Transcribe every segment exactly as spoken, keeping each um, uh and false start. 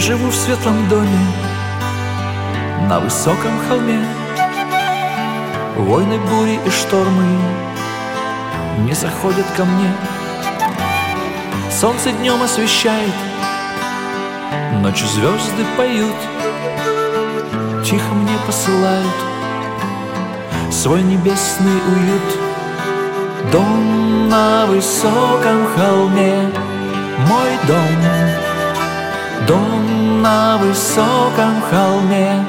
живу в светлом доме на высоком холме. Войны, бури и штормы не заходят ко мне. Солнце днем освещает, ночью звезды поют, тихо мне посылают свой небесный уют. Дом на высоком холме, мой дом. Дом на высоком холме.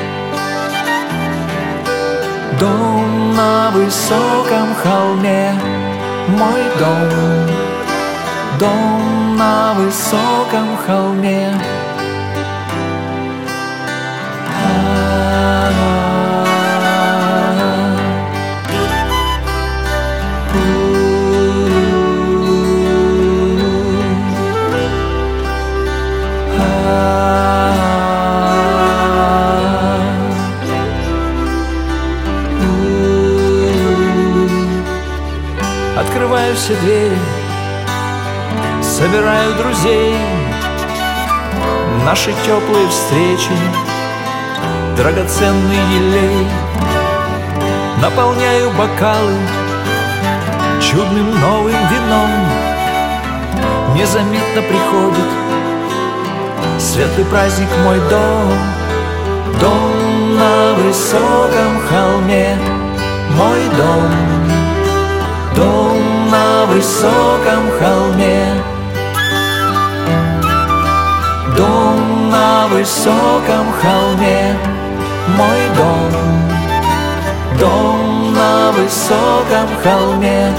Дом на высоком холме, мой дом. Дом на высоком холме. Открываю все двери, собираю друзей, наши теплые встречи, драгоценный елей. Наполняю бокалы чудным новым вином. Незаметно приходит светлый праздник в мой дом. Дом на высоком холме, мой дом. Дом на высоком холме. Дом на высоком холме, мой дом. Дом на высоком холме.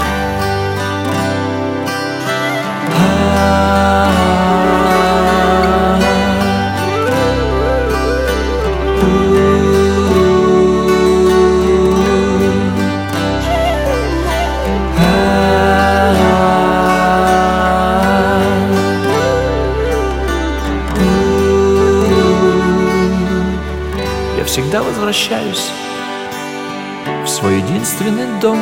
Я всегда возвращаюсь в свой единственный дом.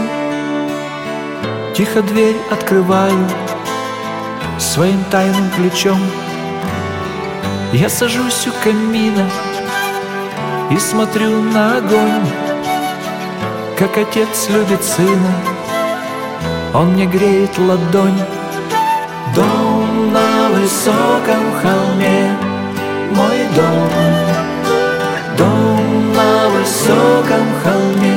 Тихо дверь открываю своим тайным ключом. Я сажусь у камина и смотрю на огонь, как отец любит сына, он мне греет ладонь. Дом на высоком холме, мой дом. Дом на высоком холме.